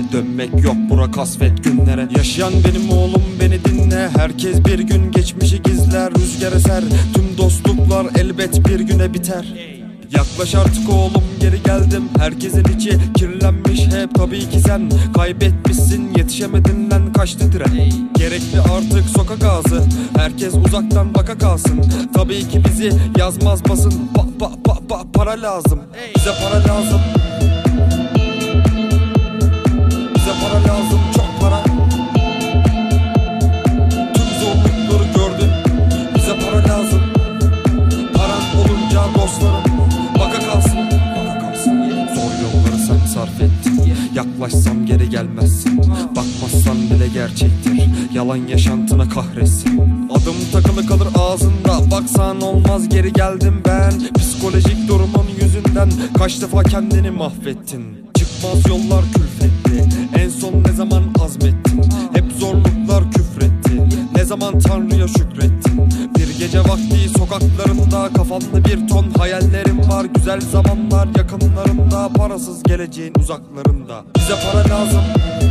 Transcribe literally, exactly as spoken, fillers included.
Dönmek yok bura kasvet günlere. Yaşayan benim oğlum beni dinle. Herkes bir gün geçmişi gizler. Rüzgar eser tüm dostluklar elbet bir güne biter. Yaklaş artık oğlum geri geldim. Herkesin içi kirlenmiş hep tabii ki sen. Kaybetmişsin yetişemedin lan kaçtı tren. Gerekli artık sokak ağzı. Herkes uzaktan baka kalsın. Tabii ki bizi yazmaz basın. Pa pa pa pa para lazım. Bize para lazım. Bize para lazım, çok para. Tüm zorlukları gördün. Bize para lazım. Paran olunca dostlarım baka kalsın, baka kalsın. Zor yolları sen sarf ettin. Yaklaşsam geri gelmezsin. Bakmazsan bile gerçektir. Yalan yaşantına kahretsin. Adım takılı kalır ağzında. Baksan olmaz geri geldim ben. Psikolojik durumun yüzünden kaç defa kendini mahvettin. Çıkmaz yollar külfetti. En son ne zaman azmettin? Hep zorluklar küfretti. Ne zaman Tanrı'ya şükrettin? Bir gece vakti sokaklarında kafanda bir ton hayallerim var. Güzel zamanlar yakınlarında, parasız geleceğin uzaklarında. Bize para lazım.